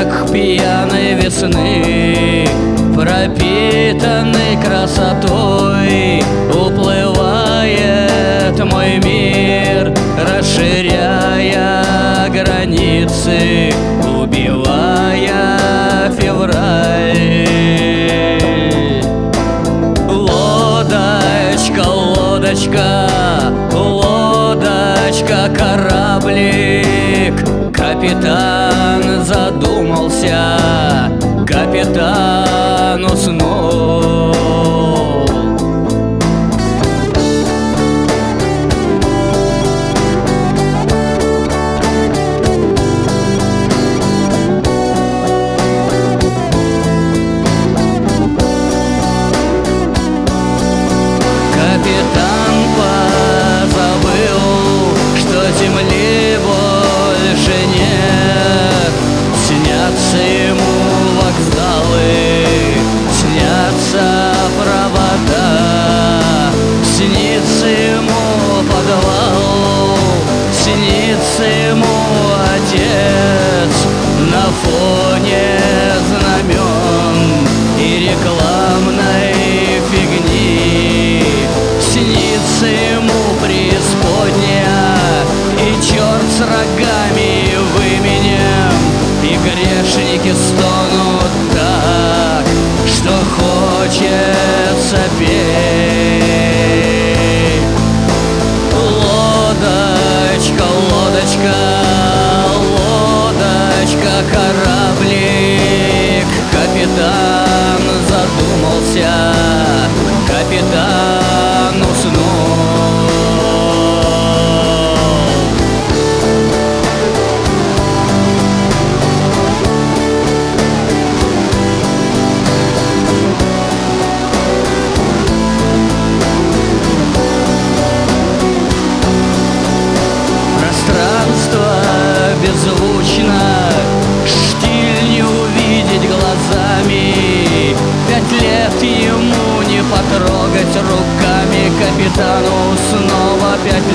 снег пьяной весны, пропитанный красотой, уплывает мой мир, расширяя границы, убивая февраль. Лодочка, лодочка, лодочка, кораблик. Капитан задумался, капитан уснул. Капитан позабыл, что земли больше нет. Снятся ему вокзалы, снятся провода, снится ему подвал, снится ему отец на фоне знамен и рекламной фигни. Снится ему преисподняя и черт с рогами в именем, и грешники стонут так, что хочется петь. Лодочка, лодочка, лодочка, кораблик. Капитан задумался, капитан уснул. Пространство беззвучно, штиль не увидеть глазами. 5 лет ему не потрогать руками, капитану снова 5 лет.